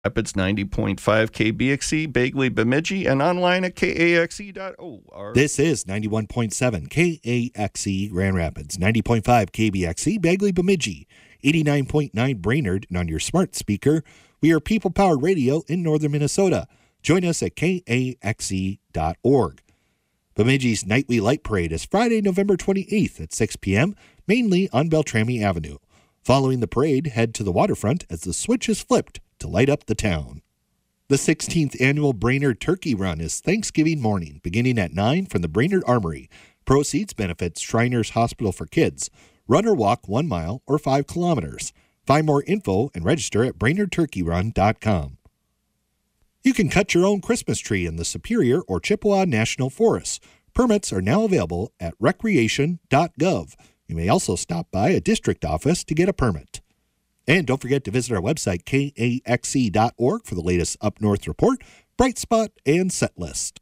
Rapids 90.5 KBXE, Bagley, Bemidji, and online at kaxe.org. This is 91.7 KAXE Grand Rapids, 90.5 KBXE, Bagley, Bemidji, 89.9 Brainerd, and on your smart speaker, we are people-powered radio in northern Minnesota. Join us at kaxe.org. Bemidji's Nightly Light Parade is Friday, November 28th at 6 p.m., mainly on Beltrami Avenue. Following the parade, head to the waterfront as the switch is flipped to light up the town. The 16th annual Brainerd Turkey Run is Thanksgiving morning, beginning at 9 from the Brainerd Armory. Proceeds benefits Shriners Hospital for Kids. Run or walk 1 mile or 5 kilometers. Find more info and register at BrainerdTurkeyRun.com. You can cut your own Christmas tree in the Superior or Chippewa National Forests. Permits are now available at recreation.gov. You may also stop by a district office to get a permit. And don't forget to visit our website, kaxe.org, for the latest Up North report, Bright Spot, and set list.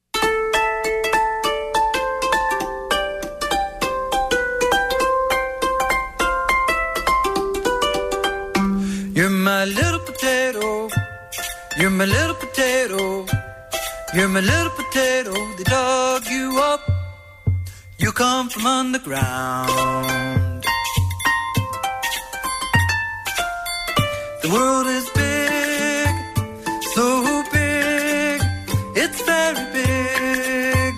You're my little potato. You're my little potato. You're my little potato. They dug you up. You come from underground. The world is big, so big, it's very big.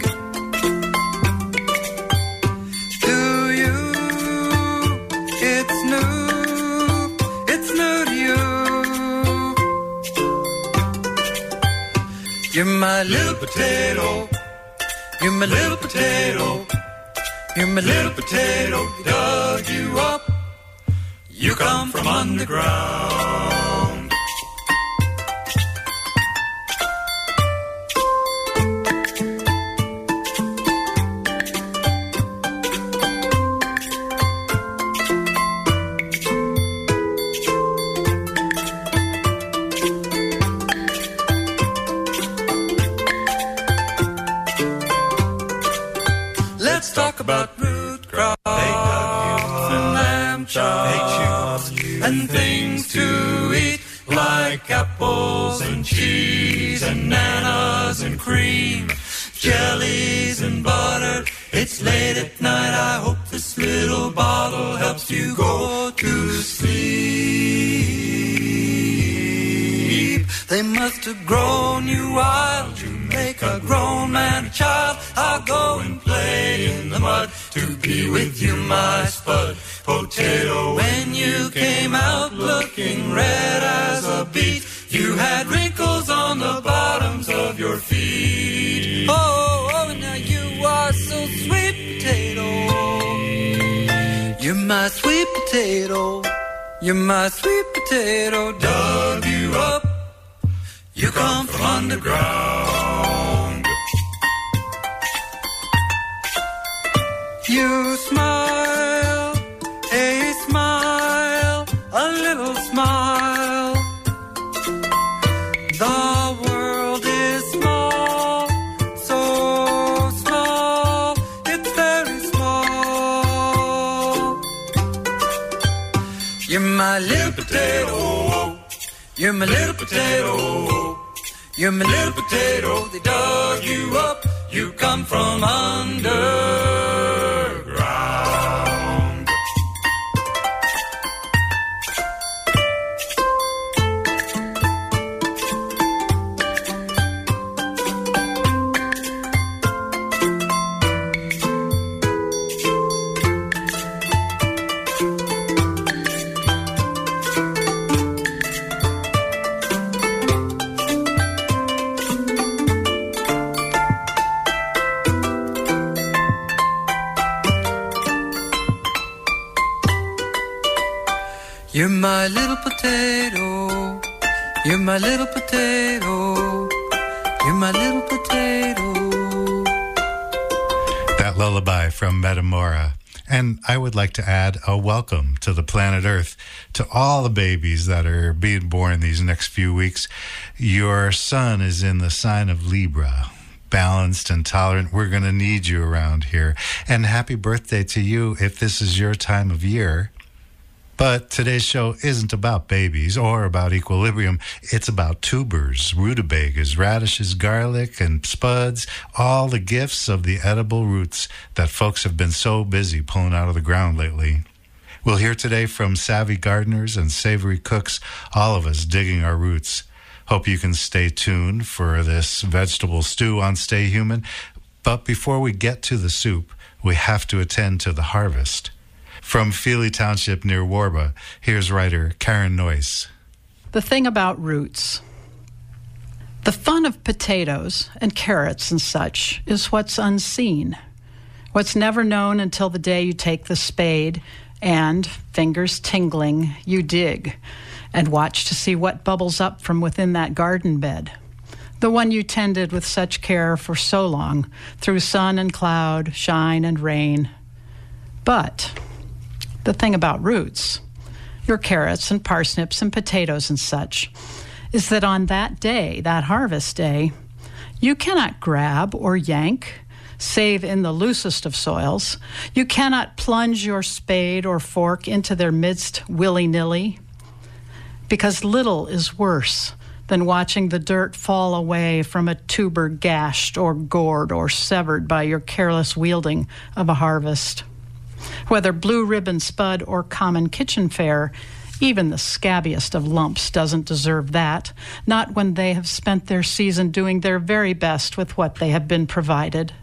To you, it's new to you. You're my little potato, you're my little potato, you're my little potato, they dug you up. You come from underground. Let's talk about root crops and lamb chops and things to eat, like apples and cheese and nanas and cream, jellies and butter. It's late at night, I hope this little bottle helps you go to sleep. They must have grown you wild, you make a grown man a child. I'll go and play in the mud to be with you, my spud potato. When you came out looking red as a beet, you had wrinkles on the bottoms of your feet. Oh, now you are so sweet potato. You're my sweet potato. You're my sweet potato. Dug you up. You come from underground. You smile, a smile, a little smile. The world is small, so small, it's very small. You're my little potato. You're my little potato. You're my little potato. They dug you up. You come from underground. You're my little potato. You're my little potato. You're my little potato. That lullaby from Metamora. And I would like to add a welcome to the planet Earth, to all the babies that are being born these next few weeks. Your sun is in the sign of Libra. Balanced and tolerant. We're going to need you around here. And happy birthday to you if this is your time of year. But today's show isn't about babies or about equilibrium. It's about tubers, rutabagas, radishes, garlic, and spuds, all the gifts of the edible roots that folks have been so busy pulling out of the ground lately. We'll hear today from savvy gardeners and savory cooks, all of us digging our roots. Hope you can stay tuned for this vegetable stew on Stay Human. But before we get to the soup, we have to attend to the harvest. From Feely Township near Warba, here's writer Karen Noyce. The thing about roots. The fun of potatoes and carrots and such is what's unseen, what's never known until the day you take the spade and, fingers tingling, you dig and watch to see what bubbles up from within that garden bed, the one you tended with such care for so long, through sun and cloud, shine and rain. But the thing about roots, your carrots and parsnips and potatoes and such, is that on that day, that harvest day, you cannot grab or yank, save in the loosest of soils. You cannot plunge your spade or fork into their midst willy-nilly, because little is worse than watching the dirt fall away from a tuber gashed or gored or severed by your careless wielding of a harvest. Whether blue ribbon spud or common kitchen fare, even the scabbiest of lumps doesn't deserve that, not when they have spent their season doing their very best with what they have been provided.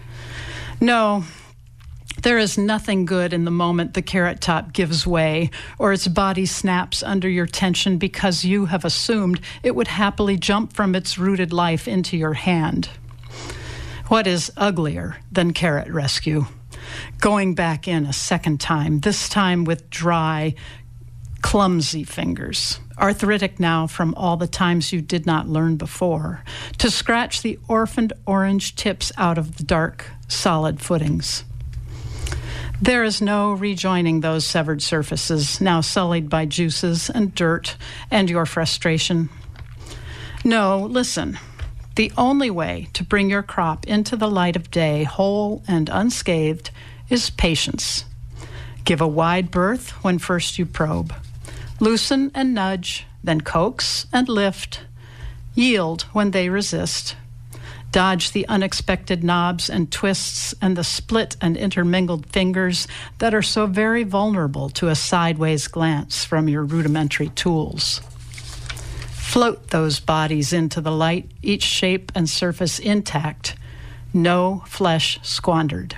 No, there is nothing good in the moment the carrot top gives way or its body snaps under your tension because you have assumed it would happily jump from its rooted life into your hand. What is uglier than carrot rescue? Going back in a second time, this time with dry, clumsy fingers, arthritic now from all the times you did not learn before, to scratch the orphaned orange tips out of the dark, solid footings. There is no rejoining those severed surfaces, now sullied by juices and dirt and your frustration. No, listen. The only way to bring your crop into the light of day whole and unscathed is patience. Give a wide berth when first you probe. Loosen and nudge, then coax and lift. Yield when they resist. Dodge the unexpected knobs and twists and the split and intermingled fingers that are so very vulnerable to a sideways glance from your rudimentary tools. Float those bodies into the light, each shape and surface intact, no flesh squandered.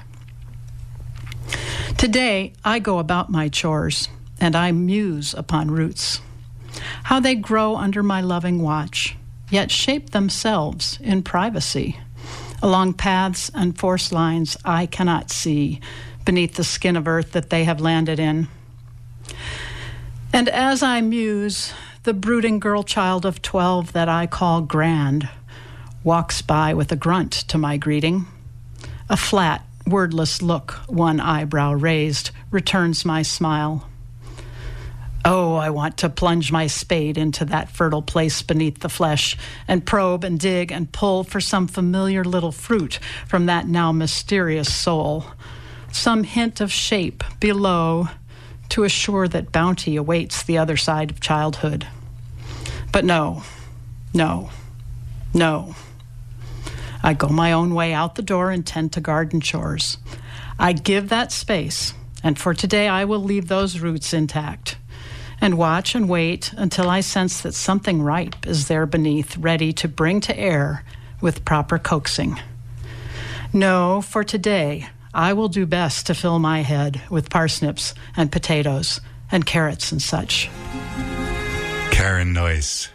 Today, I go about my chores, and I muse upon roots, how they grow under my loving watch, yet shape themselves in privacy, along paths and force lines I cannot see beneath the skin of earth that they have landed in. And as I muse, the brooding girl child of 12 that I call Grand walks by with a grunt to my greeting. A flat, wordless look, one eyebrow raised, returns my smile. Oh, I want to plunge my spade into that fertile place beneath the flesh and probe and dig and pull for some familiar little fruit from that now mysterious soul, some hint of shape below to assure that bounty awaits the other side of childhood. But no. I go my own way out the door and tend to garden chores. I give that space, and for today I will leave those roots intact and watch and wait until I sense that something ripe is there beneath, ready to bring to air with proper coaxing. No, for today, I will do best to fill my head with parsnips and potatoes and carrots and such. Karen Noyce.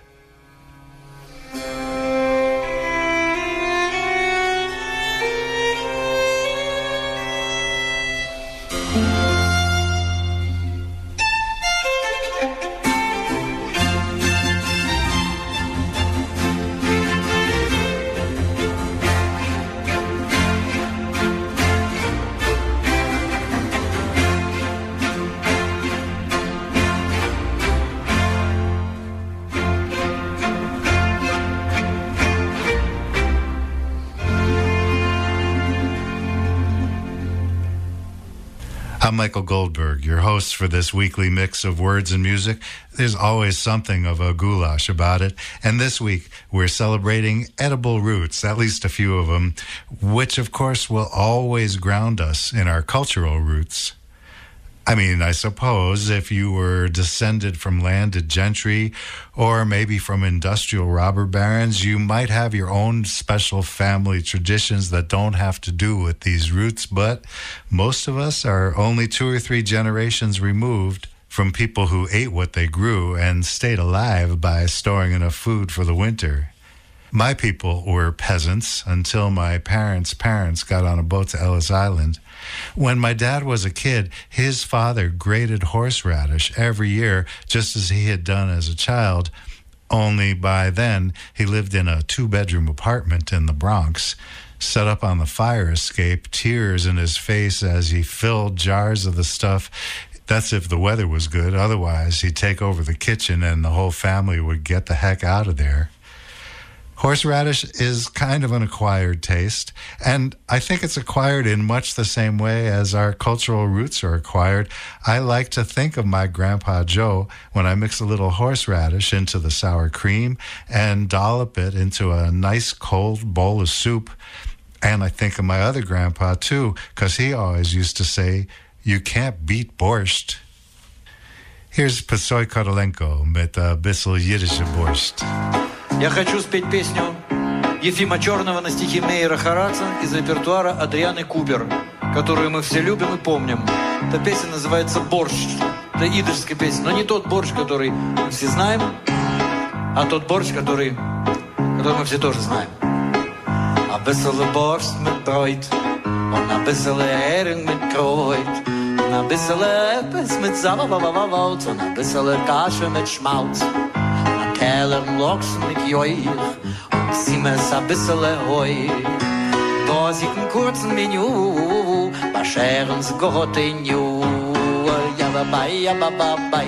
I'm Michael Goldberg, your host for this weekly mix of words and music. There's always something of a goulash about it. And this week, we're celebrating edible roots, at least a few of them, which, of course, will always ground us in our cultural roots. I mean, I suppose if you were descended from landed gentry or maybe from industrial robber barons, you might have your own special family traditions that don't have to do with these roots, but most of us are only 2 or 3 generations removed from people who ate what they grew and stayed alive by storing enough food for the winter. My people were peasants until my parents' parents got on a boat to Ellis Island. When my dad was a kid, his father grated horseradish every year, just as he had done as a child, only by then he lived in a 2-bedroom apartment in the Bronx. Set up on the fire escape, tears in his face as he filled jars of the stuff. That's if the weather was good. Otherwise, he'd take over the kitchen and the whole family would get the heck out of there. Horseradish is kind of an acquired taste, and I think it's acquired in much the same way as our cultural roots are acquired. I like to think of my Grandpa Joe when I mix a little horseradish into the sour cream and dollop it into a nice cold bowl of soup. And I think of my other grandpa, too, because he always used to say, "You can't beat borscht." Here's Pesoi Korolenko mit a bissl jiddische Borscht. Я хочу спеть песню Ефима Черного на стихи Мейера Хараца из репертуара Адрианы Купер, которую мы все любим и помним. Эта песня называется «Борщ». Это идышская песня, но не тот борщ, который мы все знаем, а тот борщ, который мы все тоже знаем. A bissel Borst mit Bräut und a bissel Hering mit Kreut und a bissel Eppes mit Sauerwald und a bissel Kasche mit Schmalz. Keller Loks mit Joich und Siemens a bissele Heu. Da sieht ein kurzen Menü, bei Scherens Gott in Ju. Ja, bye, ja, bye, bye.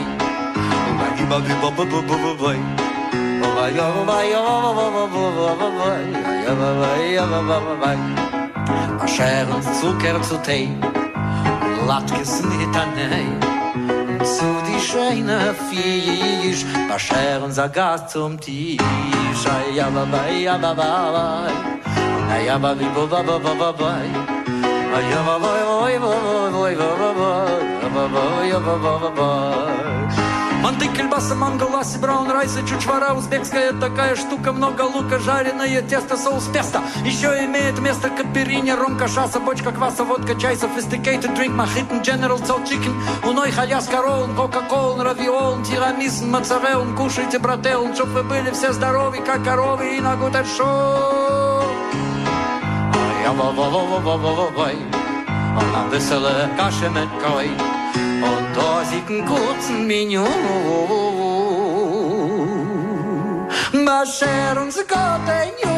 Bei Scherens Zucker zu Tee, Latkes nicht an zu die schöne Fisch, bei Scheren sag Gast zum Tisch. Ja, bye, ja, bye, bye. Ja, bye, bye, bye, bye, bye, bye. Ja, bye, bye, bye, bye, bye, bye. Мантык, кельбаса, мангаласи, браун райс и чучвара узбекская такая штука, много лука, жареное тесто, соус песто. Еще имеет место капериня, ром, кашаса, бочка кваса, водка, чай, sophisticated drink, мохито, general soul chicken, у ной халяска, ролл, кока-кола, равиол, тирамис, моцарелл, кушайте, брателл, чтоб вы были все здоровы, как коровы, и на гутер шоу. Ja-wa-wa-wa-wa-wa-wa-wa-wa, und ein bisschen Kasche mit Koi. Und da sieht ein kurzen Menü, Basher und Gott ein Ju.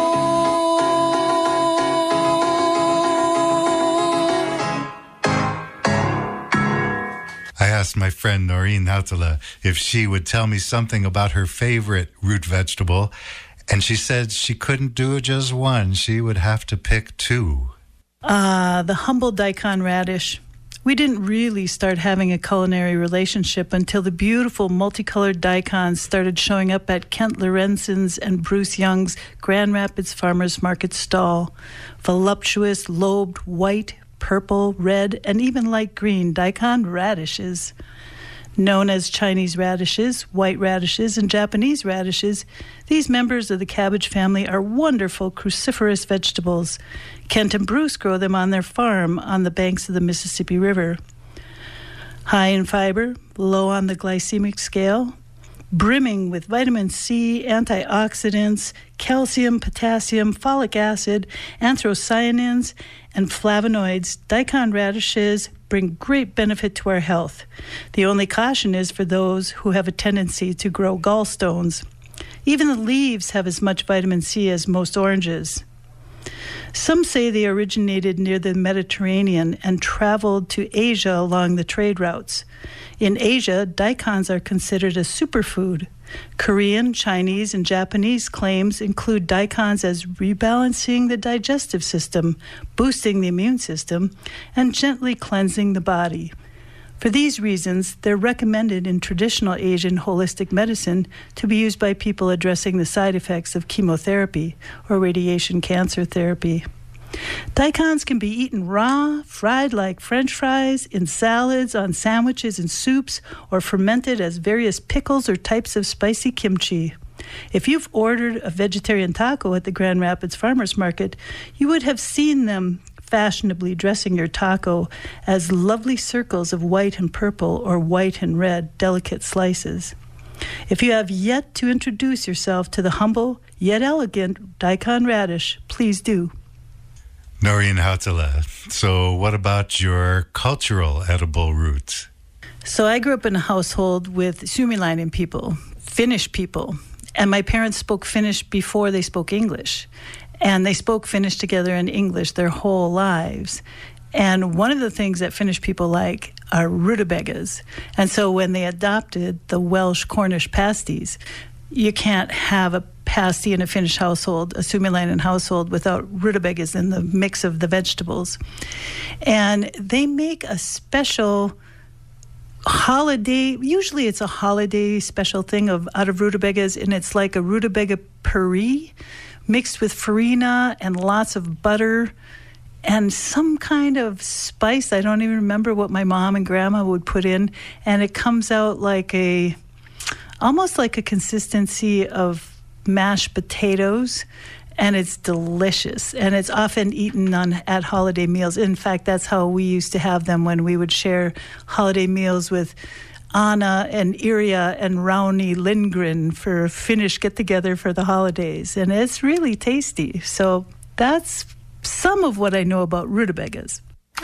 I asked my friend Noreen Hautala if she would tell me something about her favorite root vegetable, and she said she couldn't do just one. She would have to pick 2. The humble daikon radish. We didn't really start having a culinary relationship until the beautiful multicolored daikons started showing up at Kent Lorenzen's and Bruce Young's Grand Rapids Farmers Market stall. Voluptuous, lobed, white, purple, red, and even light green daikon radishes. Known as Chinese radishes, white radishes, and Japanese radishes, these members of the cabbage family are wonderful cruciferous vegetables. Kent and Bruce grow them on their farm on the banks of the Mississippi River. High in fiber, low on the glycemic scale, brimming with vitamin C, antioxidants, calcium, potassium, folic acid, anthocyanins, and flavonoids, daikon radishes bring great benefit to our health. The only caution is for those who have a tendency to grow gallstones. Even the leaves have as much vitamin C as most oranges. Some say they originated near the Mediterranean and traveled to Asia along the trade routes. In Asia, daikons are considered a superfood. Korean, Chinese, and Japanese claims include daikons as rebalancing the digestive system, boosting the immune system, and gently cleansing the body. For these reasons, they're recommended in traditional Asian holistic medicine to be used by people addressing the side effects of chemotherapy or radiation cancer therapy. Daikons can be eaten raw, fried like French fries, in salads, on sandwiches and soups, or fermented as various pickles or types of spicy kimchi. If you've ordered a vegetarian taco at the Grand Rapids Farmers Market, you would have seen them fashionably dressing your taco as lovely circles of white and purple or white and red delicate slices. If you have yet to introduce yourself to the humble yet elegant daikon radish, please do. Noreen Hautala, so what about your cultural edible roots? So I grew up in a household with Suomilainen people, Finnish people, and my parents spoke Finnish before they spoke English. And they spoke Finnish together in English their whole lives. And one of the things that Finnish people like are rutabagas. And so when they adopted the Welsh Cornish pasties, you can't have a pasty in a Finnish household, a Suomilainen household, without rutabagas in the mix of the vegetables. And they make a special holiday, usually it's a holiday special thing out of rutabagas, and it's like a rutabaga puree, mixed with farina and lots of butter and some kind of spice. I don't even remember what my mom and grandma would put in. And it comes out like almost like a consistency of mashed potatoes. And it's delicious. And it's often eaten at holiday meals. In fact, that's how we used to have them when we would share holiday meals with Anna and Irja and Rauni Lindgren for Finnish get-together for the holidays. And it's really tasty. So that's some of what I know about rutabagas.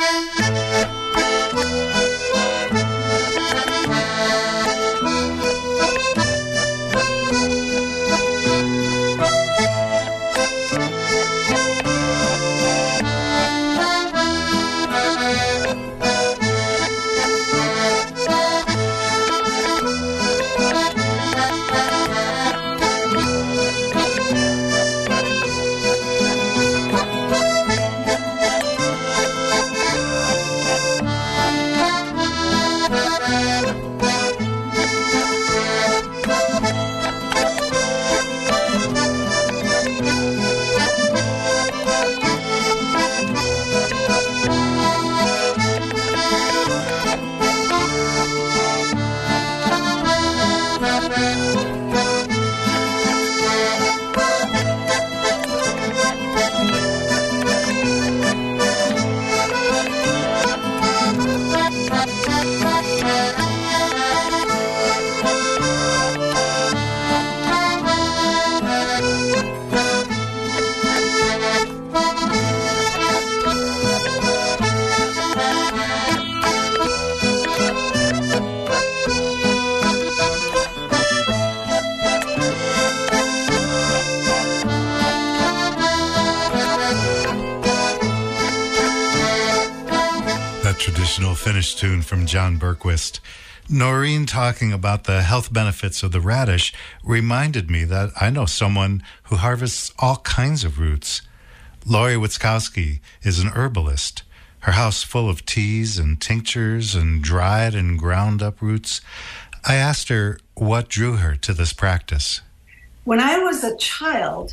Traditional Finnish tune from John Bergquist. Noreen talking about the health benefits of the radish reminded me that I know someone who harvests all kinds of roots. Lori Witzkowski is an herbalist. Her house full of teas and tinctures and dried and ground up roots. I asked her what drew her to this practice. When I was a child,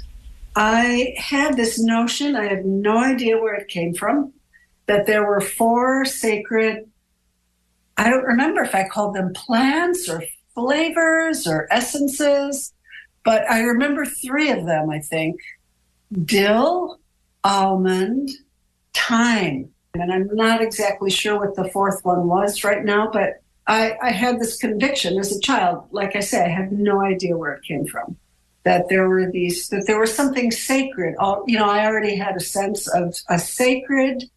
I had this notion, I had no idea where it came from, that there were 4 sacred, I don't remember if I called them plants or flavors or essences, but I remember 3 of them, I think. Dill, almond, thyme. And I'm not exactly sure what the 4th one was right now, but I had this conviction as a child. Like I say, I had no idea where it came from. That there was something sacred. I already had a sense of a sacred,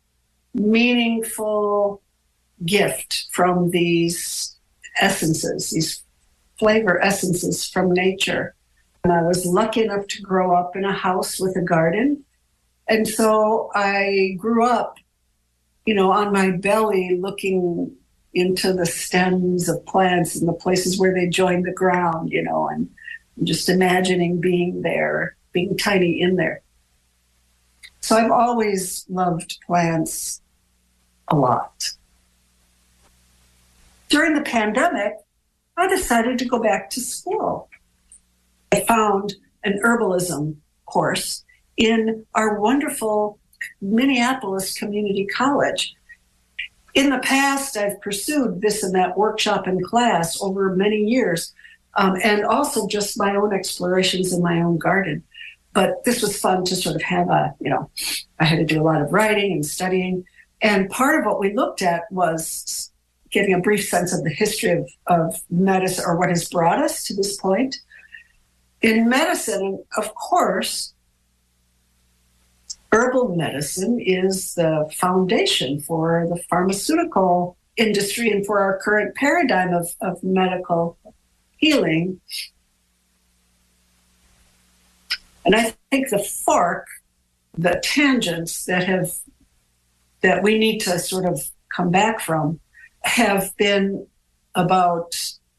meaningful gift from these essences, these flavor essences from nature. And I was lucky enough to grow up in a house with a garden. And so I grew up, on my belly looking into the stems of plants and the places where they join the ground, and just imagining being there, being tiny in there. So I've always loved plants a lot. During the pandemic, I decided to go back to school. I found an herbalism course in our wonderful Minneapolis Community College. In the past, I've pursued this and that workshop and class over many years, and also just my own explorations in my own garden. But this was fun to sort of have I had to do a lot of writing and studying. And part of what we looked at was getting a brief sense of the history of medicine, or what has brought us to this point. In medicine, of course, herbal medicine is the foundation for the pharmaceutical industry and for our current paradigm of medical healing. And I think the tangents that we need to sort of come back from have been about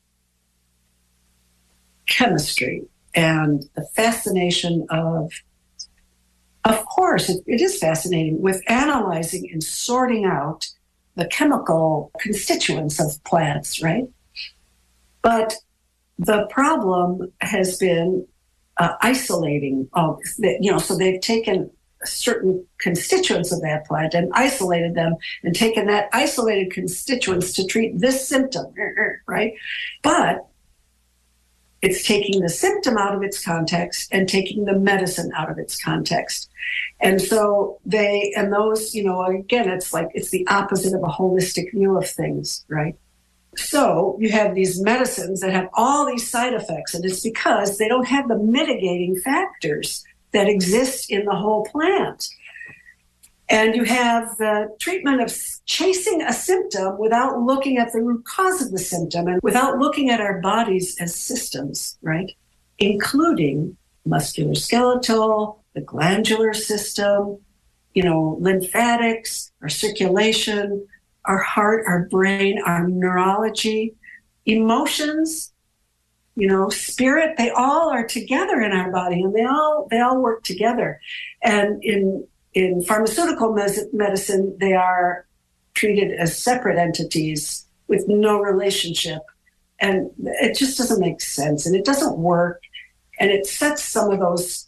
chemistry and the fascination of course, it is fascinating with analyzing and sorting out the chemical constituents of plants, right? But the problem has been isolating so they've taken certain constituents of that plant and isolated them and taken that isolated constituents to treat this symptom, right? But it's taking the symptom out of its context and taking the medicine out of its context. And so those, again, it's the opposite of a holistic view of things, right? So you have these medicines that have all these side effects, and it's because they don't have the mitigating factors that exist in the whole plant. And you have the treatment of chasing a symptom without looking at the root cause of the symptom and without looking at our bodies as systems, right? Including musculoskeletal, the glandular system, lymphatics, our circulation, our heart, our brain, our neurology, emotions, spirit. They all are together in our body, and they all work together. And in pharmaceutical medicine, they are treated as separate entities with no relationship. And it just doesn't make sense, and it doesn't work. And it sets some of those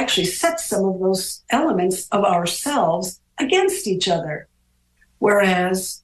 elements of ourselves against each other. Whereas,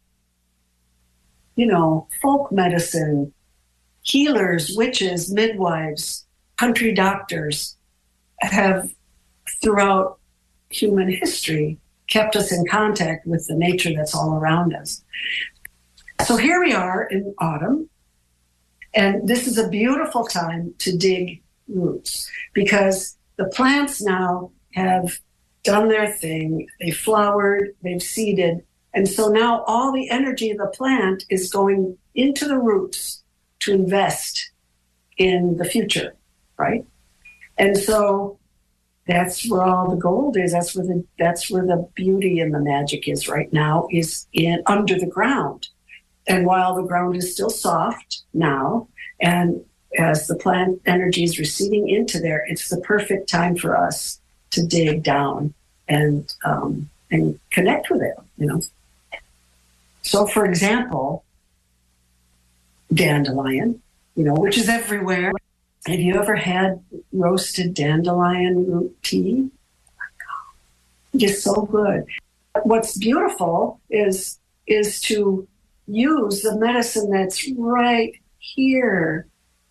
folk medicine, healers, witches, midwives, country doctors have, throughout human history, kept us in contact with the nature that's all around us. So here we are in autumn, and this is a beautiful time to dig roots, because the plants now have done their thing. They flowered, they've seeded, and so now all the energy of the plant is going into the roots to invest in the future, right? And so that's where all the gold is. That's where the beauty and the magic is right now, is under the ground. And while the ground is still soft now, and as the plant energy is receding into there, it's the perfect time for us to dig down and connect with it. So, for example, dandelion, which is everywhere. Have you ever had roasted dandelion root tea? Oh my God, it is so good. What's beautiful is to use the medicine that's right here,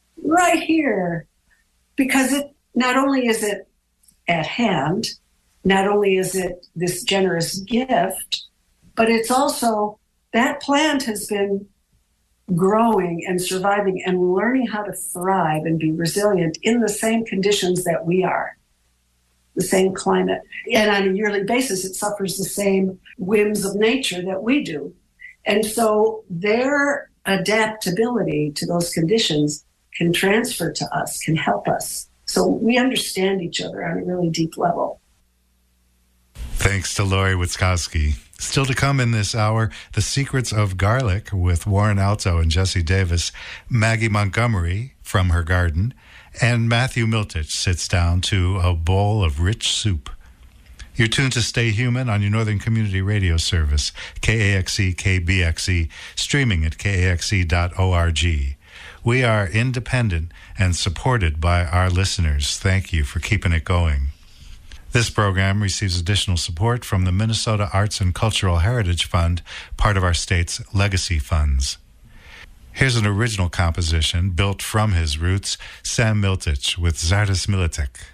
because it not only is it at hand, not only is it this generous gift, but it's also that plant has been growing and surviving and learning how to thrive and be resilient in the same conditions that we are, the same climate. And on a yearly basis, it suffers the same whims of nature that we do. And so their adaptability to those conditions can transfer to us, can help us. So we understand each other on a really deep level. Thanks to Lori Witkowski, Still to come in this hour, The Secrets of Garlic with Warren Alto and Jesse Davis, Maggie Montgomery from her garden, and Matthew Miltich sits down to a bowl of rich soup. You're tuned to Stay Human on your Northern Community Radio Service, KAXE, KBXE, streaming at kaxe.org. We are independent and supported by our listeners. Thank you for keeping it going. This program receives additional support from the Minnesota Arts and Cultural Heritage Fund, part of our state's legacy funds. Here's an original composition built from his roots, Sam Miltich with Zardes Militek.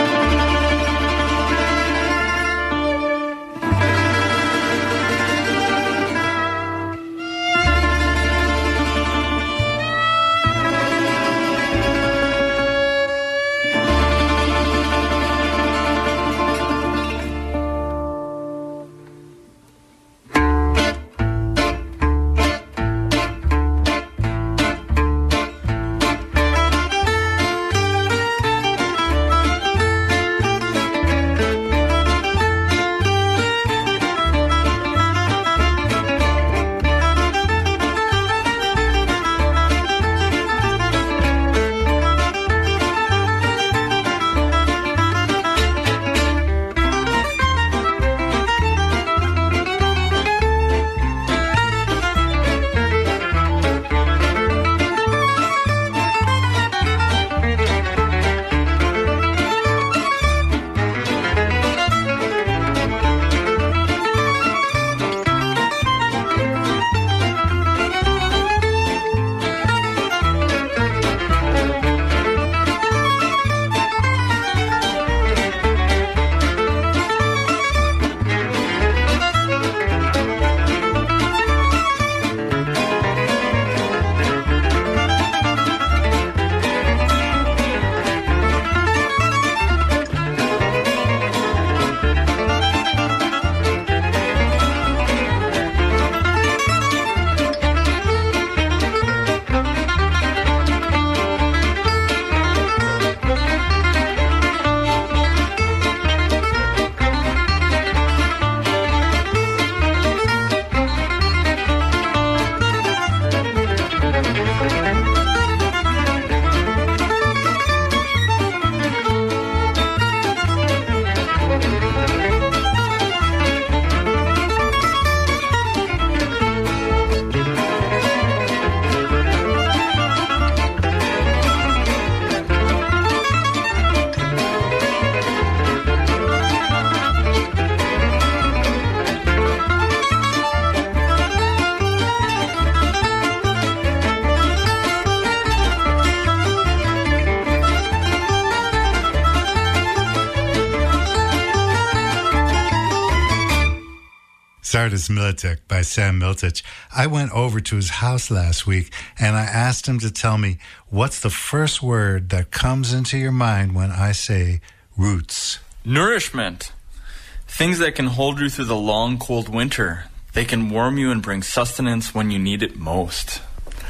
Zardes Militek by Sam Miltich. I went over to his house last week and I asked him to tell me what's the first word that comes into your mind when I say roots. Nourishment. Things that can hold you through the long, cold winter. They can warm you and bring sustenance when you need it most.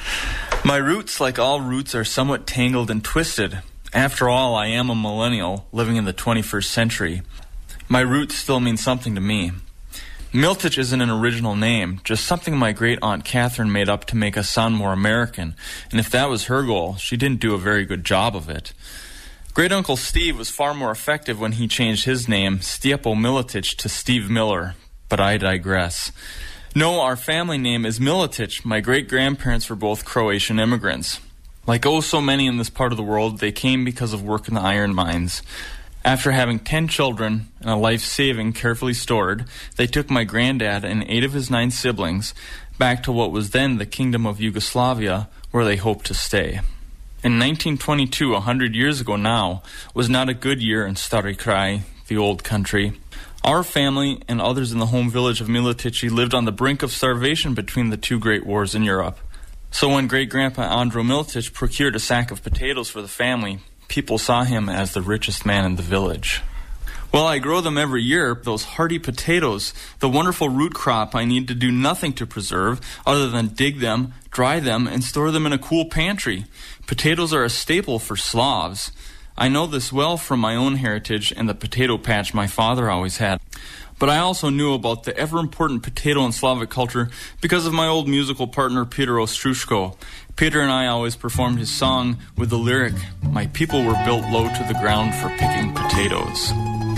My roots, like all roots, are somewhat tangled and twisted. After all, I am a millennial living in the 21st century. My roots still mean something to me. Miltich isn't an original name, just something my great-aunt Catherine made up to make us sound more American, and if that was her goal, she didn't do a very good job of it. Great-uncle Steve was far more effective when he changed his name, Stjepo Militich, to Steve Miller, but I digress. No, our family name is Militich. My great-grandparents were both Croatian immigrants. Like oh so many in this part of the world, they came because of work in the iron mines. After having 10 children and a life saving carefully stored, they took my granddad and 8 of his 9 siblings back to what was then the Kingdom of Yugoslavia, where they hoped to stay. In 1922, 100 years ago now, was not a good year in Stari Kraj, the old country. Our family and others in the home village of Miletici lived on the brink of starvation between the 2 great wars in Europe. So when great-grandpa Andro Militich procured a sack of potatoes for the family, people saw him as the richest man in the village. Well, I grow them every year, those hearty potatoes, the wonderful root crop I need to do nothing to preserve other than dig them, dry them, and store them in a cool pantry. Potatoes are a staple for Slavs. I know this well from my own heritage and the potato patch my father always had. But I also knew about the ever-important potato in Slavic culture because of my old musical partner, Peter Ostrushko. Peter and I always performed his song with the lyric, "My people were built low to the ground for picking potatoes."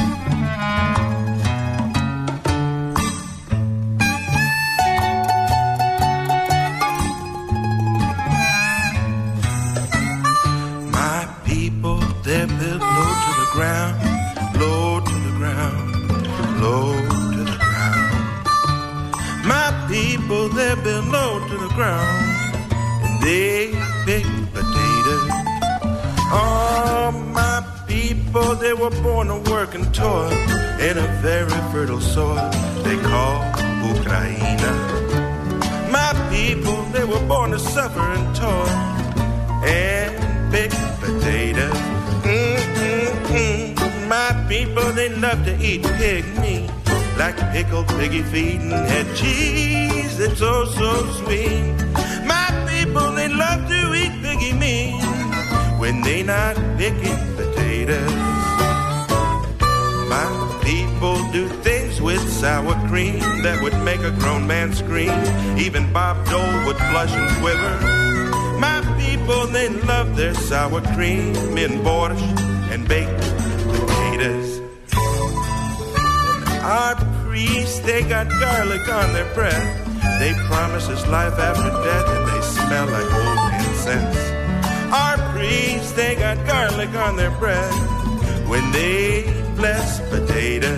My people, they're built low to the ground, low to the ground, low to the ground. My people, they're built low to the ground, and they pick potatoes. Oh, my people, they were born to work and toil in a very fertile soil they call Ukraina. My people, they were born to suffer and toil and pick potatoes. My people, they love to eat pig meat, like pickled piggy feet and head cheese that's oh so sweet. My people, they love to eat piggy meat when they not picking potatoes. My people do things with sour cream that would make a grown man scream. Even Bob Dole would blush and quiver. My people, they love their sour cream in borscht and baked potatoes. Our priests, they got garlic on their breath. They promise us life after death, and they smell like old incense. Our priests, they got garlic on their breath when they bless potatoes.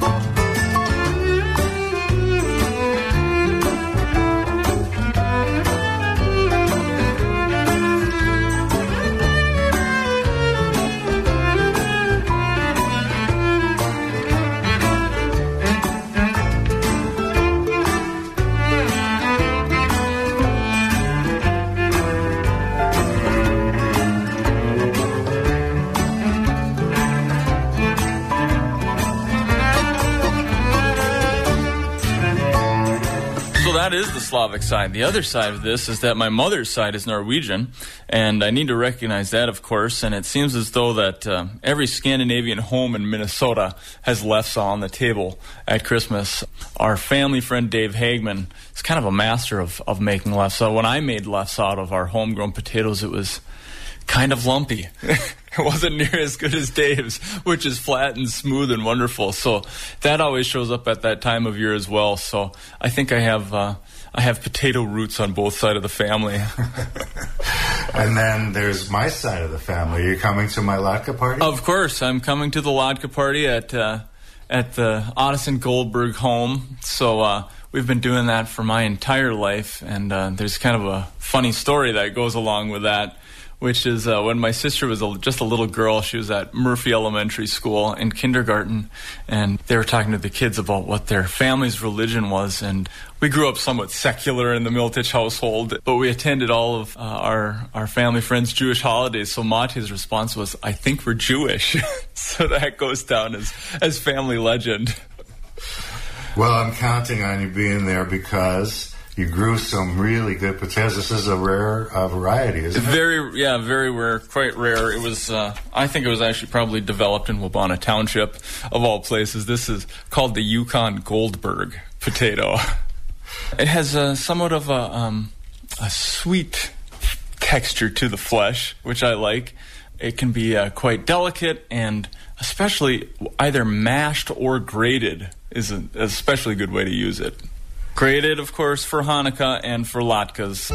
That is the Slavic side. The other side of this is that my mother's side is Norwegian, and I need to recognize that, of course, and it seems as though that every Scandinavian home in Minnesota has lefse on the table at Christmas. Our family friend Dave Hagman is kind of a master of making lefse. When I made lefse out of our homegrown potatoes, it was kind of lumpy. It wasn't near as good as Dave's, which is flat and smooth and wonderful. So that always shows up at that time of year as well. So I think I have potato roots on both sides of the family. And then there's my side of the family. Are you coming to my latke party? Of course, I'm coming to the latke party at the Ottoson Goldberg home. So we've been doing that for my entire life, and there's kind of a funny story that goes along with that, which is when my sister was just a little girl. She was at Murphy Elementary School in kindergarten, and they were talking to the kids about what their family's religion was. And we grew up somewhat secular in the Miltich household, but we attended all of our family friends' Jewish holidays. So Mate's response was, "I think we're Jewish." So that goes down as family legend. Well, I'm counting on you being there because you grew some really good potatoes. This is a rare variety, isn't it? Very rare, quite rare. It was, I think it was actually probably developed in Wabana Township, of all places. This is called the Yukon Goldberg potato. It has somewhat of a sweet texture to the flesh, which I like. It can be quite delicate, and especially either mashed or grated is an especially good way to use it. Grated, of course, for Hanukkah and for latkes.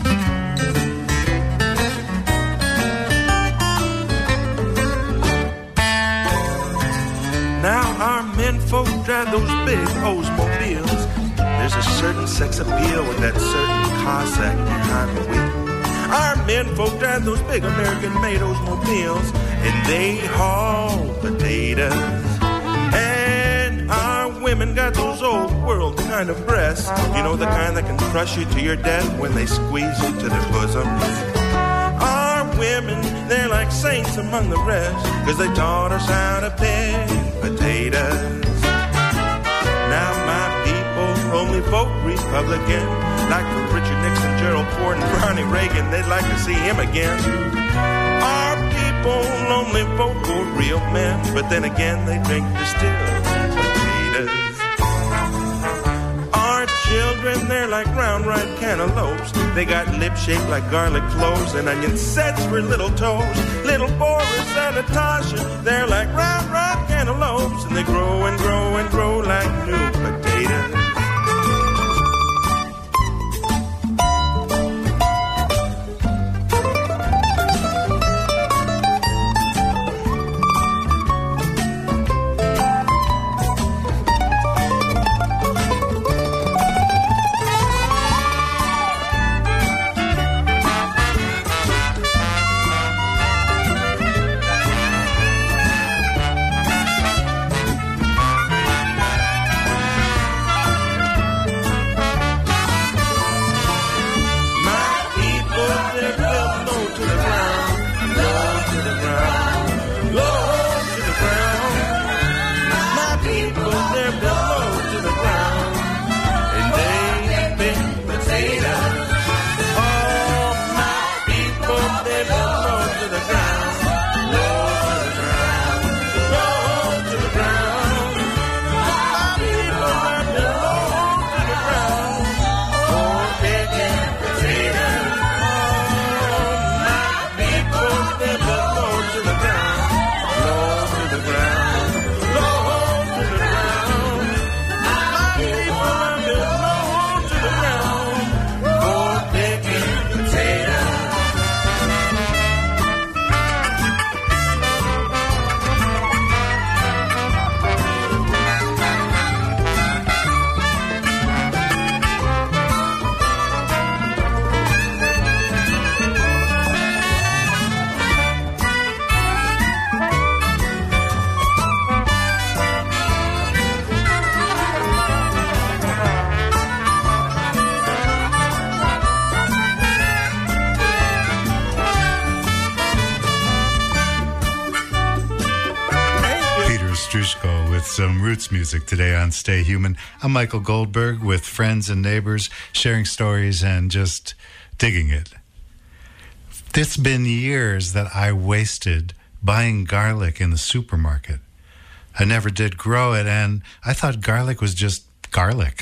Now our menfolk drive those big Oldsmobiles. There's a certain sex appeal with that certain Cossack behind the wheel. Our menfolk drive those big American-made Oldsmobiles, and they haul potatoes. And our women got those old world kind of breasts, you know, the kind that can crush you to your death when they squeeze you to their bosoms. Our women, they're like saints among the rest, 'cause they taught us how to pick potatoes. Now my people only vote Republican, like for Richard Nixon, Gerald Ford, and Ronnie Reagan. They'd like to see him again. Our people only vote for real men, but then again they drink distilled potatoes. potatoes. Our children, they're like round, ripe cantaloupes. They got lips shaped like garlic cloves and onion sets for little toes. Little Boris and Natasha, they're like round, ripe cantaloupes, and they grow and grow and grow like new potatoes. Some roots music today on Stay Human. I'm Michael Goldberg with friends and neighbors, sharing stories and just digging it. It's been years that I wasted buying garlic in the supermarket. I never did grow it, and I thought garlic was just garlic.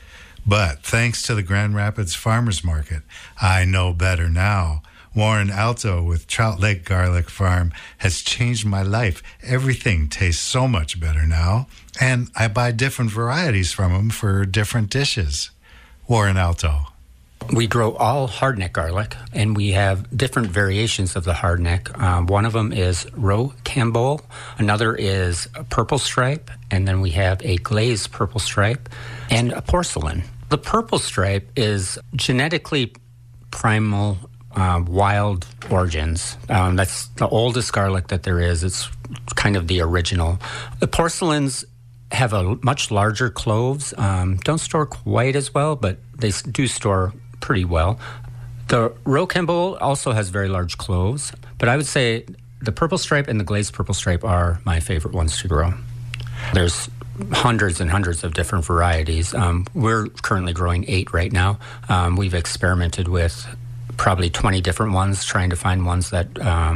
But thanks to the Grand Rapids Farmers Market, I know better now. Warren Alto with Trout Lake Garlic Farm has changed my life. Everything tastes so much better now, and I buy different varieties from him for different dishes. Warren Alto. We grow all hardneck garlic, and we have different variations of the hardneck. One of them is Rocambole, another is a purple stripe, and then we have a glazed purple stripe and a porcelain. The purple stripe is genetically primal, wild origins. That's the oldest garlic that there is. It's kind of the original. The porcelains have a much larger cloves. Don't store quite as well, but they do store pretty well. The Rocambole also has very large cloves, but I would say the purple stripe and the glazed purple stripe are my favorite ones to grow. There's hundreds and hundreds of different varieties. We're currently growing 8 right now. We've experimented with probably 20 different ones, trying to find ones that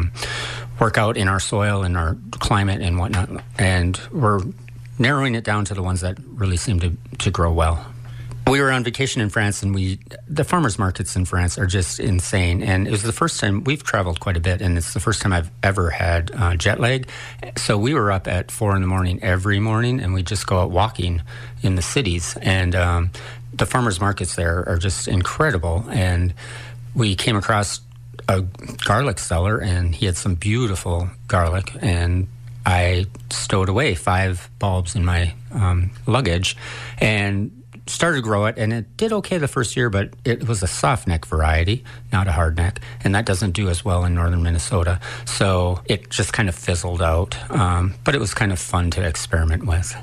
work out in our soil and our climate and whatnot. And we're narrowing it down to the ones that really seem to grow well. We were on vacation in France, and the farmers markets in France are just insane. And it was the first time, we've traveled quite a bit, and it's the first time I've ever had jet lag. So we were up at 4 a.m. every morning, and we just go out walking in the cities. And the farmers markets there are just incredible. And we came across a garlic seller, and he had some beautiful garlic, and I stowed away 5 bulbs in my luggage and started to grow it, and it did okay the first year, but it was a soft neck variety, not a hard neck, and that doesn't do as well in northern Minnesota. So it just kind of fizzled out, but it was kind of fun to experiment with.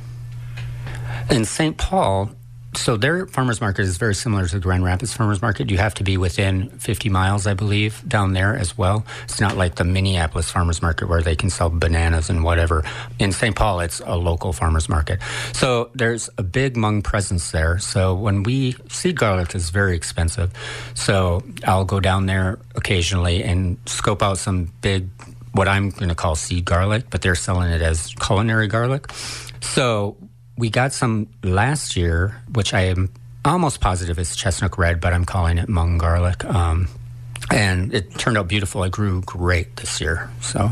In St. Paul, so their farmers market is very similar to the Grand Rapids farmers market. You have to be within 50 miles, I believe, down there as well. It's not like the Minneapolis farmers market where they can sell bananas and whatever. In St. Paul, it's a local farmers market. So there's a big Hmong presence there. So when seed garlic is very expensive. So I'll go down there occasionally and scope out some big, what I'm going to call seed garlic, but they're selling it as culinary garlic. So We got some last year, which I am almost positive is chestnut red, but I'm calling it Hmong garlic. And it turned out beautiful. It grew great this year. So,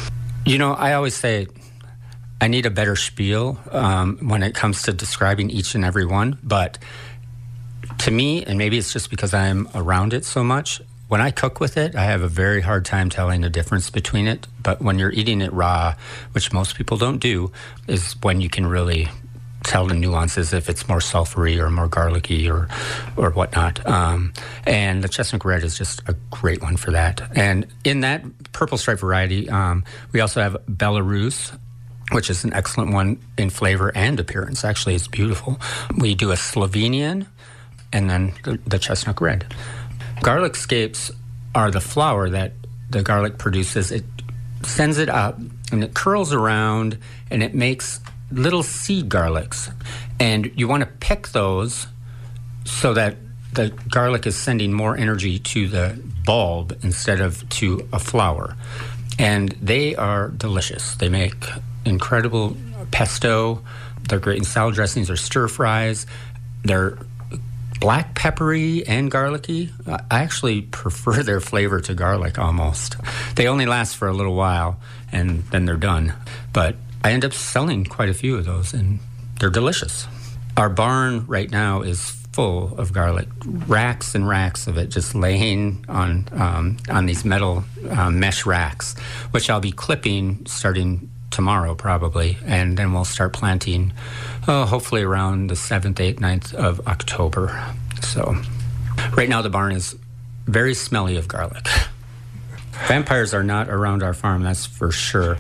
I always say I need a better spiel when it comes to describing each and every one. But to me, and maybe it's just because I'm around it so much, when I cook with it, I have a very hard time telling the difference between it. But when you're eating it raw, which most people don't do, is when you can really tell the nuances if it's more sulfury or more garlicky or whatnot. And the chestnut red is just a great one for that. And in that purple stripe variety, we also have Belarus, which is an excellent one in flavor and appearance. Actually, it's beautiful. We do a Slovenian and then the chestnut red. Garlic scapes are the flour that the garlic produces. It sends it up and it curls around and it makes little seed garlics. And you want to pick those so that the garlic is sending more energy to the bulb instead of to a flower. And they are delicious. They make incredible pesto. They're great in salad dressings or stir fries. They're black peppery and garlicky. I actually prefer their flavor to garlic almost. They only last for a little while and then they're done. But I end up selling quite a few of those and they're delicious. Our barn right now is full of garlic, racks and racks of it just laying on these metal mesh racks, which I'll be clipping starting tomorrow probably, and then we'll start planting hopefully around the 7th, 8th, 9th of October. So right now the barn is very smelly of garlic. Vampires are not around our farm, that's for sure.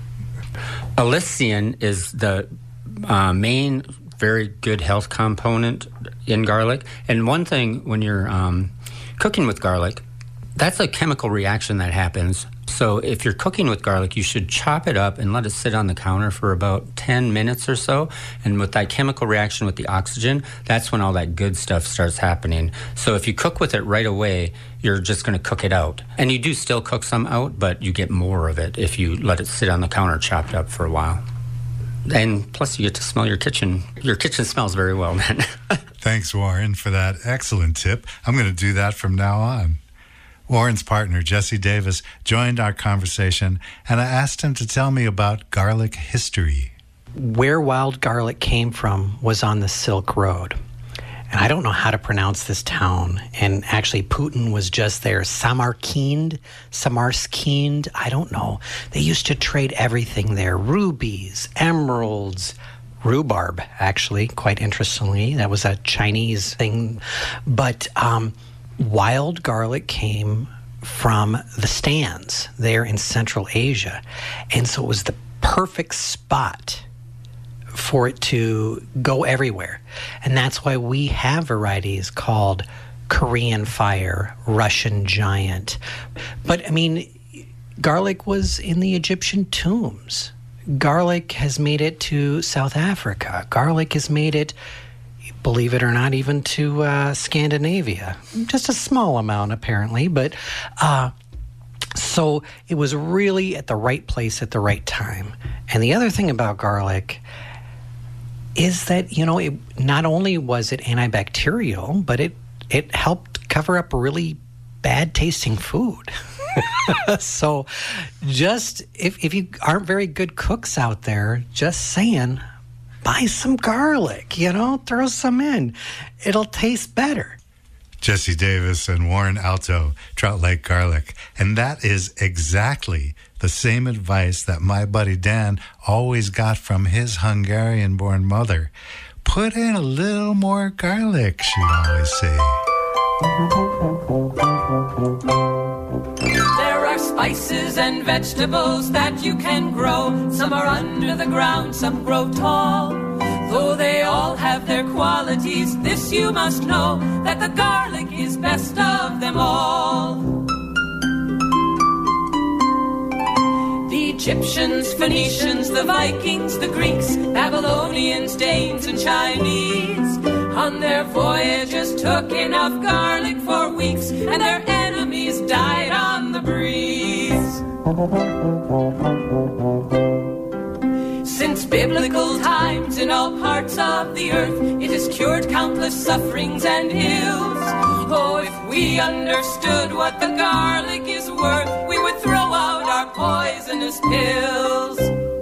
Allicin is the main very good health component in garlic. And one thing when you're cooking with garlic, that's a chemical reaction that happens. So if you're cooking with garlic, you should chop it up and let it sit on the counter for about 10 minutes or so. And with that chemical reaction with the oxygen, that's when all that good stuff starts happening. So if you cook with it right away, you're just going to cook it out. And you do still cook some out, but you get more of it if you let it sit on the counter chopped up for a while. And plus you get to smell your kitchen. Your kitchen smells very well then. Thanks, Warren, for that excellent tip. I'm going to do that from now on. Warren's partner, Jesse Davis, joined our conversation, and I asked him to tell me about garlic history. Where wild garlic came from was on the Silk Road. And I don't know how to pronounce this town. And actually, Putin was just there. Samarkand, I don't know. They used to trade everything there. Rubies, emeralds, rhubarb, actually, quite interestingly. That was a Chinese thing. But wild garlic came from the stands there in Central Asia. And so it was the perfect spot for it to go everywhere. And that's why we have varieties called Korean Fire, Russian Giant. But, I mean, garlic was in the Egyptian tombs. Garlic has made it to South Africa. Garlic has made it, believe it or not, even to Scandinavia. Just a small amount, apparently. But so it was really at the right place at the right time. And the other thing about garlic is that, you know, it not only was it antibacterial, but it helped cover up really bad tasting food. So just if you aren't very good cooks out there, just saying, buy some garlic, you know, throw some in. It'll taste better. Jesse Davis and Warren Alto, Trout Lake Garlic. And that is exactly the same advice that my buddy Dan always got from his Hungarian-born mother. Put in a little more garlic, she'd always say. There are spices and vegetables that you can grow. Some are under the ground, some grow tall. Though they all have their qualities, this you must know, that the garlic is best of them all. The Egyptians, Phoenicians, the Vikings, the Greeks, Babylonians, Danes, and Chinese, on their voyages took enough garlic for weeks, and their enemies died on the breeze. Since biblical times in all parts of the earth. It has cured countless sufferings and ills. Oh, if we understood what the garlic is worth, we would throw out our poisonous pills.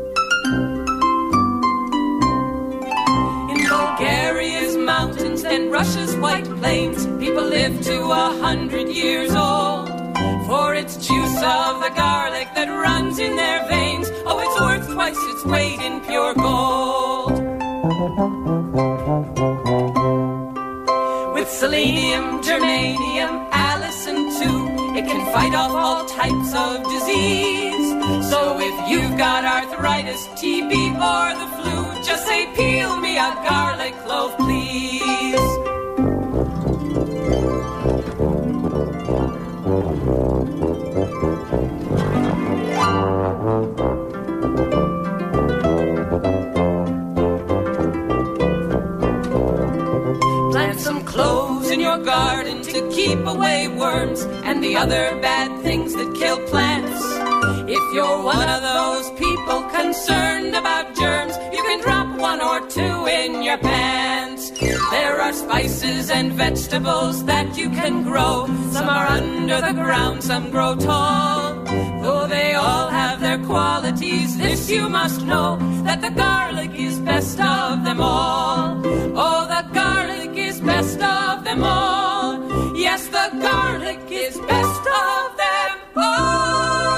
In Bulgaria's mountains and Russia's white plains, people live to 100 years old. For its juice of the garlic that runs in their veins, oh, it's worth twice its weight in pure gold. With selenium, germanium, allicin too, it can fight off all types of disease. So if you've got arthritis, TB, or the flu, just say, peel me a garlic clove, please. Plant some cloves in your garden to keep away worms and the other bad things that kill plants. If you're one of those people concerned about germs, you can drop one or two in your pants. There are spices and vegetables that you can grow. Some are under the ground, some grow tall. Though they all have their qualities, this you must know, that the garlic is best of them all. Oh, the garlic is best of them all. Yes, the garlic is best of them all.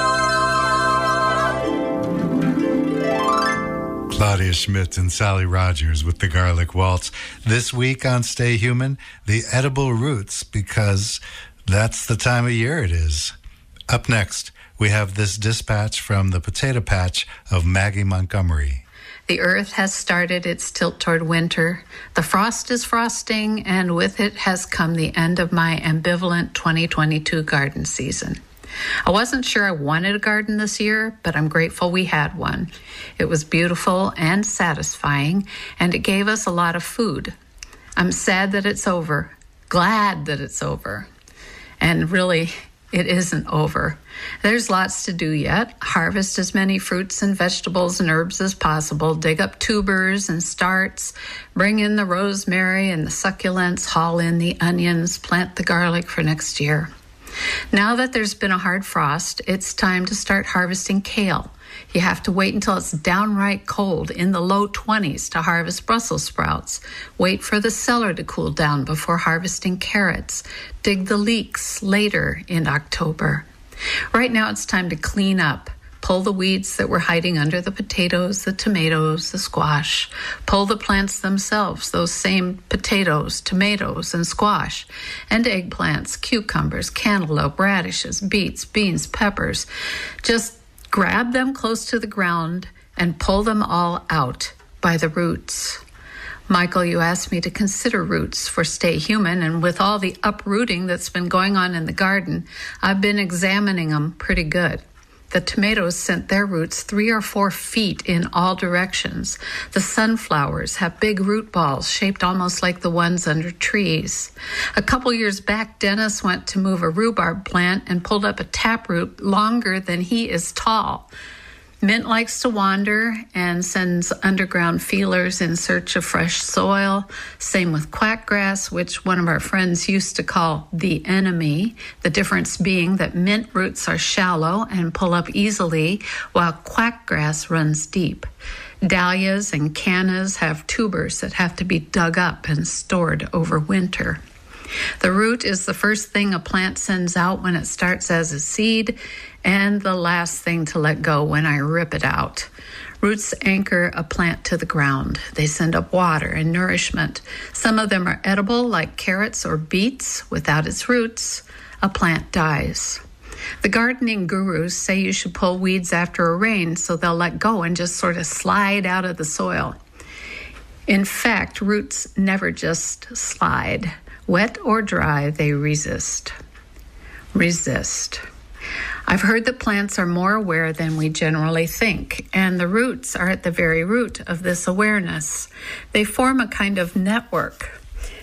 Claudia Schmidt and Sally Rogers with the Garlic Waltz. This week on Stay Human, the edible roots, because that's the time of year it is. Up next, we have this dispatch from the potato patch of Maggie Montgomery. The earth has started its tilt toward winter. The frost is frosting, and with it has come the end of my ambivalent 2022 garden season. I wasn't sure I wanted a garden this year, but I'm grateful we had one. It was beautiful and satisfying, and it gave us a lot of food. I'm sad that it's over, glad that it's over. And really, it isn't over. There's lots to do yet. Harvest as many fruits and vegetables and herbs as possible, dig up tubers and starts, bring in the rosemary and the succulents, haul in the onions, plant the garlic for next year. Now that there's been a hard frost, it's time to start harvesting kale. You have to wait until it's downright cold in the low 20s to harvest Brussels sprouts. Wait for the cellar to cool down before harvesting carrots. Dig the leeks later in October. Right now it's time to clean up. Pull the weeds that were hiding under the potatoes, the tomatoes, the squash. Pull the plants themselves, those same potatoes, tomatoes, and squash, and eggplants, cucumbers, cantaloupe, radishes, beets, beans, peppers. Just grab them close to the ground and pull them all out by the roots. Michael, you asked me to consider roots for Stay Human, and with all the uprooting that's been going on in the garden, I've been examining them pretty good. The tomatoes sent their roots 3 or 4 feet in all directions. The sunflowers have big root balls shaped almost like the ones under trees. A couple years back, Dennis went to move a rhubarb plant and pulled up a taproot longer than he is tall. Mint likes to wander and sends underground feelers in search of fresh soil. Same with quackgrass, which one of our friends used to call the enemy. The difference being that mint roots are shallow and pull up easily, while quackgrass runs deep. Dahlias and cannas have tubers that have to be dug up and stored over winter. The root is the first thing a plant sends out when it starts as a seed, and the last thing to let go when I rip it out. Roots anchor a plant to the ground. They send up water and nourishment. Some of them are edible, like carrots or beets. Without its roots, a plant dies. The gardening gurus say you should pull weeds after a rain so they'll let go and just sort of slide out of the soil. In fact, roots never just slide. Wet or dry, they resist. Resist. I've heard that plants are more aware than we generally think, and the roots are at the very root of this awareness. They form a kind of network.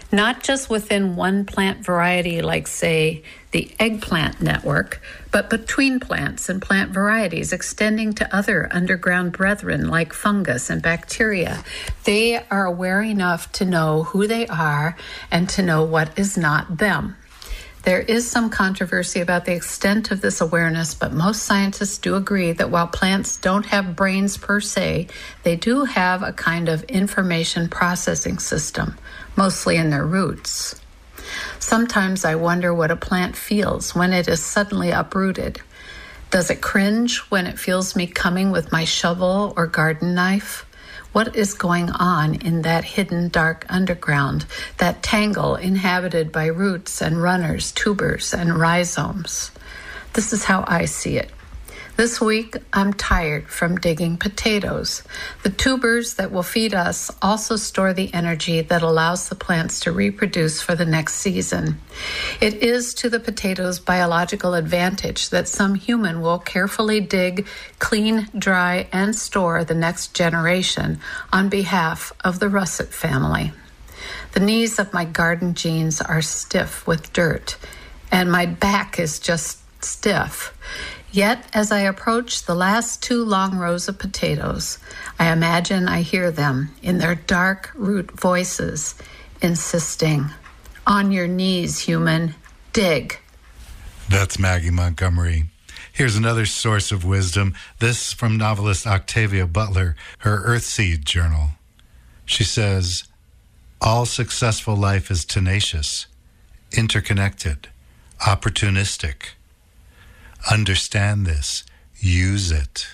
not just within one plant variety like, say, the eggplant network, but between plants and plant varieties, extending to other underground brethren like fungus and bacteria. They are aware enough to know who they are and to know what is not them. There is some controversy about the extent of this awareness, but most scientists do agree that while plants don't have brains per se, they do have a kind of information processing system, mostly in their roots. Sometimes I wonder what a plant feels when it is suddenly uprooted. Does it cringe when it feels me coming with my shovel or garden knife? What is going on in that hidden dark underground, that tangle inhabited by roots and runners, tubers and rhizomes? This is how I see it. This week, I'm tired from digging potatoes. The tubers that will feed us also store the energy that allows the plants to reproduce for the next season. It is to the potatoes' biological advantage that some human will carefully dig, clean, dry, and store the next generation on behalf of the russet family. The knees of my garden jeans are stiff with dirt, and my back is just stiff. Yet, as I approach the last 2 long rows of potatoes, I imagine I hear them in their dark root voices insisting, "On your knees, human, dig." That's Maggie Montgomery. Here's another source of wisdom, this from novelist Octavia Butler, her Earthseed journal. She says, "All successful life is tenacious, interconnected, opportunistic. Understand this. Use it."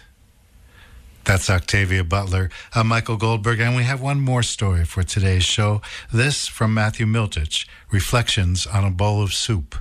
That's Octavia Butler. I'm Michael Goldberg, and we have one more story for today's show. This from Matthew Miltich, Reflections on a Bowl of Soup.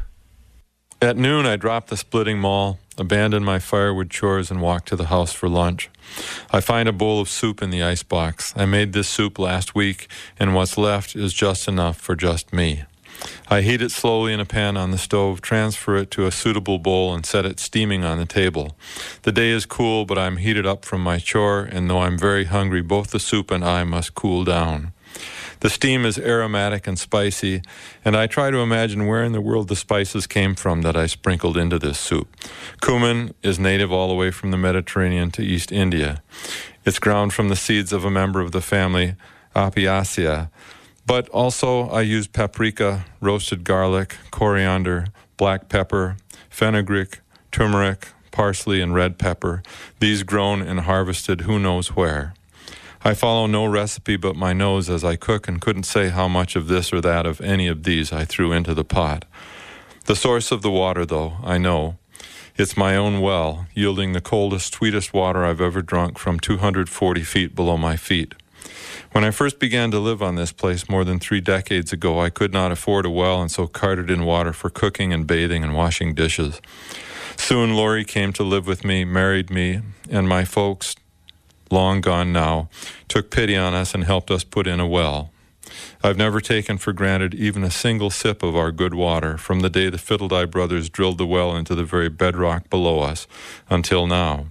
At noon, I dropped the splitting maul, abandoned my firewood chores, and walked to the house for lunch. I find a bowl of soup in the icebox. I made this soup last week, and what's left is just enough for just me. I heat it slowly in a pan on the stove, transfer it to a suitable bowl, and set it steaming on the table. The day is cool, but I'm heated up from my chore, and though I'm very hungry, both the soup and I must cool down. The steam is aromatic and spicy, and I try to imagine where in the world the spices came from that I sprinkled into this soup. Cumin is native all the way from the Mediterranean to East India. It's ground from the seeds of a member of the family, Apiaceae. But also I use paprika, roasted garlic, coriander, black pepper, fenugreek, turmeric, parsley, and red pepper, these grown and harvested who knows where. I follow no recipe but my nose as I cook and couldn't say how much of this or that of any of these I threw into the pot. The source of the water, though, I know. It's my own well, yielding the coldest, sweetest water I've ever drunk from 240 feet below my feet. When I first began to live on this place more than 3 decades ago, I could not afford a well and so carted in water for cooking and bathing and washing dishes. Soon Lori came to live with me, married me, and my folks, long gone now, took pity on us and helped us put in a well. I've never taken for granted even a single sip of our good water from the day the Fiddledye brothers drilled the well into the very bedrock below us until now.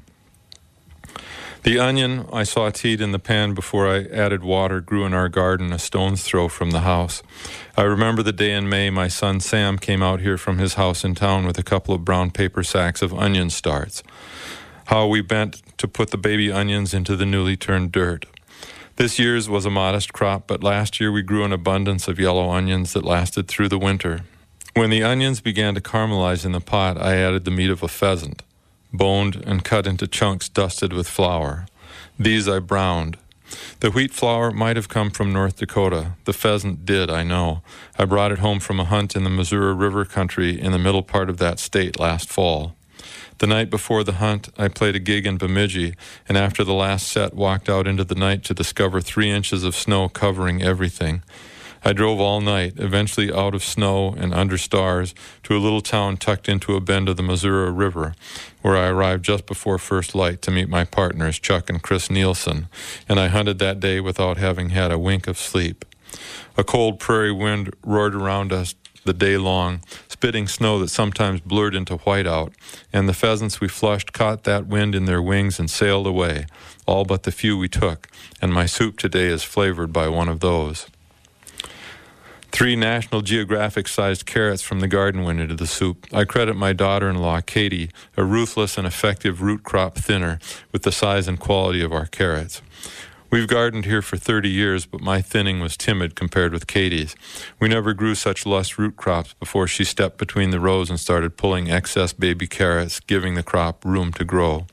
The onion I sautéed in the pan before I added water grew in our garden a stone's throw from the house. I remember the day in May my son Sam came out here from his house in town with a couple of brown paper sacks of onion starts. How we bent to put the baby onions into the newly turned dirt. This year's was a modest crop, but last year we grew an abundance of yellow onions that lasted through the winter. When the onions began to caramelize in the pot, I added the meat of a pheasant, boned and cut into chunks dusted with flour. These I browned. The wheat flour might have come from North Dakota. The pheasant did, I know. I brought it home from a hunt in the Missouri River country in the middle part of that state last fall. The night before the hunt, I played a gig in Bemidji, and after the last set, walked out into the night to discover 3 inches of snow covering everything. I drove all night, eventually out of snow and under stars, to a little town tucked into a bend of the Missouri River, where I arrived just before first light to meet my partners, Chuck and Chris Nielsen, and I hunted that day without having had a wink of sleep. A cold prairie wind roared around us the day long, spitting snow that sometimes blurred into whiteout, and the pheasants we flushed caught that wind in their wings and sailed away, all but the few we took, and my soup today is flavored by one of those. 3 National Geographic-sized carrots from the garden went into the soup. I credit my daughter-in-law, Katie, a ruthless and effective root crop thinner, with the size and quality of our carrots. We've gardened here for 30 years, but my thinning was timid compared with Katie's. We never grew such lush root crops before she stepped between the rows and started pulling excess baby carrots, giving the crop room to grow.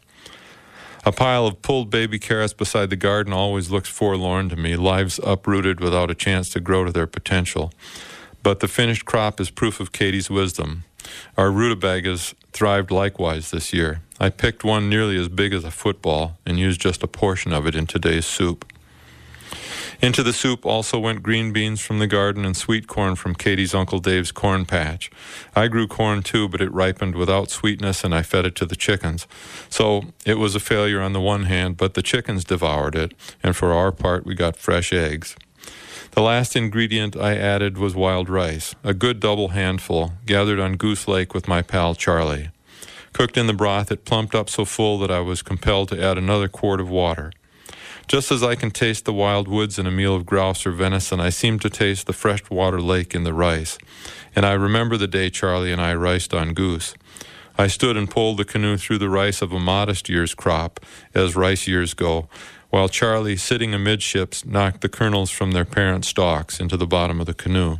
A pile of pulled baby carrots beside the garden always looks forlorn to me, lives uprooted without a chance to grow to their potential. But the finished crop is proof of Katie's wisdom. Our rutabagas thrived likewise this year. I picked one nearly as big as a football and used just a portion of it in today's soup. Into the soup also went green beans from the garden and sweet corn from Katie's Uncle Dave's corn patch. I grew corn too, but it ripened without sweetness and I fed it to the chickens. So it was a failure on the one hand, but the chickens devoured it, and for our part we got fresh eggs. The last ingredient I added was wild rice, a good double handful, gathered on Goose Lake with my pal Charlie. Cooked in the broth, it plumped up so full that I was compelled to add another quart of water. Just as I can taste the wild woods in a meal of grouse or venison, I seem to taste the freshwater lake in the rice. And I remember the day Charlie and I riced on goose. I stood and pulled the canoe through the rice of a modest year's crop, as rice years go, while Charlie, sitting amidships, knocked the kernels from their parent stalks into the bottom of the canoe.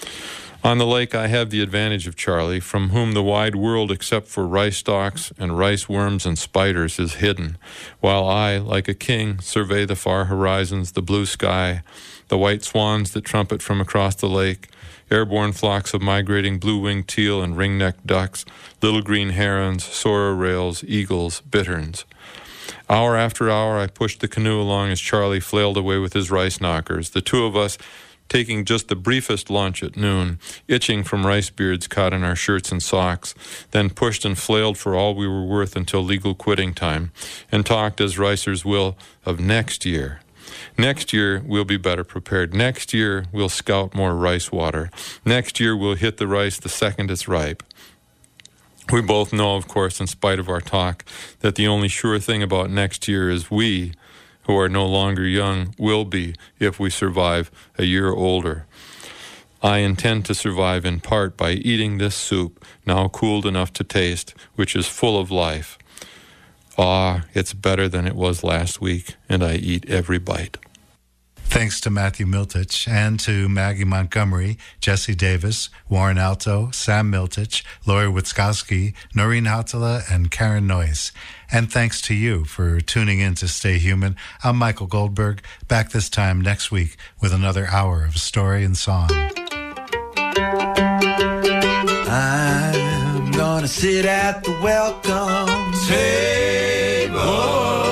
On the lake, I have the advantage of Charlie, from whom the wide world, except for rice stalks and rice worms and spiders, is hidden, while I, like a king, survey the far horizons, the blue sky, the white swans that trumpet from across the lake, airborne flocks of migrating blue-winged teal and ring-necked ducks, little green herons, sorrel rails, eagles, bitterns. Hour after hour, I pushed the canoe along as Charlie flailed away with his rice knockers, the two of us taking just the briefest lunch at noon, itching from rice beards caught in our shirts and socks, then pushed and flailed for all we were worth until legal quitting time, and talked, as ricers will, of next year. Next year, we'll be better prepared. Next year, we'll scout more rice water. Next year, we'll hit the rice the second it's ripe. We both know, of course, in spite of our talk, that the only sure thing about next year is we, who are no longer young, will be if we survive a year older. I intend to survive in part by eating this soup, now cooled enough to taste, which is full of life. Ah, it's better than it was last week, and I eat every bite. Thanks to Matthew Miltich and to Maggie Montgomery, Jesse Davis, Warren Alto, Sam Miltich, Lori Witzkowski, Noreen Hautala, and Karen Noyce. And thanks to you for tuning in to Stay Human. I'm Michael Goldberg, back this time next week with another hour of story and song. I'm gonna sit at the welcome table.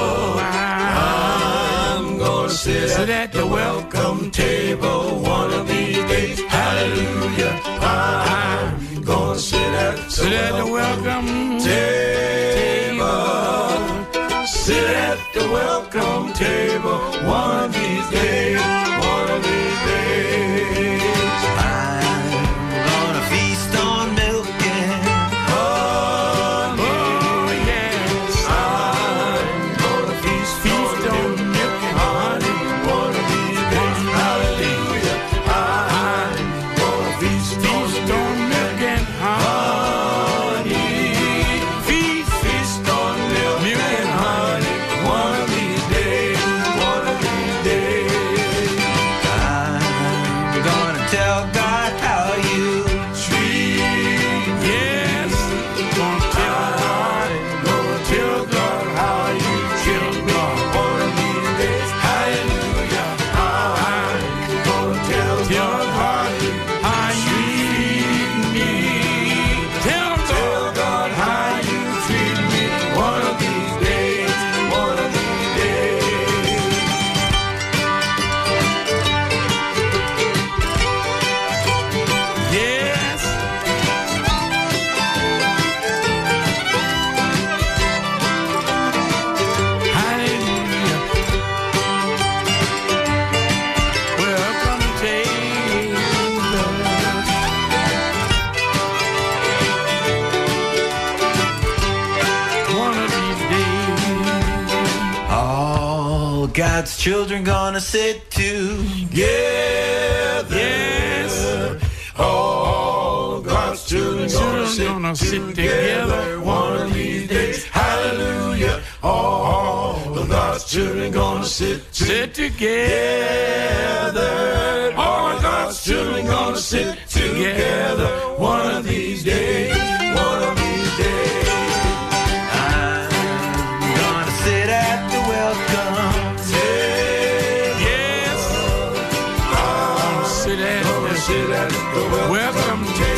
Sit at the welcome table one of these days. Hallelujah. I'm gonna sit at the welcome table. Sit at the welcome table one of these days. One of these days. I'm gonna feast on milk and honey. Oh, yes. I'm gonna feast on milk and honey. God's children gonna sit together. Yes. All God's children gonna sit together one of these days. Hallelujah. All of God's children gonna sit together. All God's children gonna sit together one of these days. One of these days. I'm gonna sit at the welcome table. Yes. I'm gonna sit at the welcome table.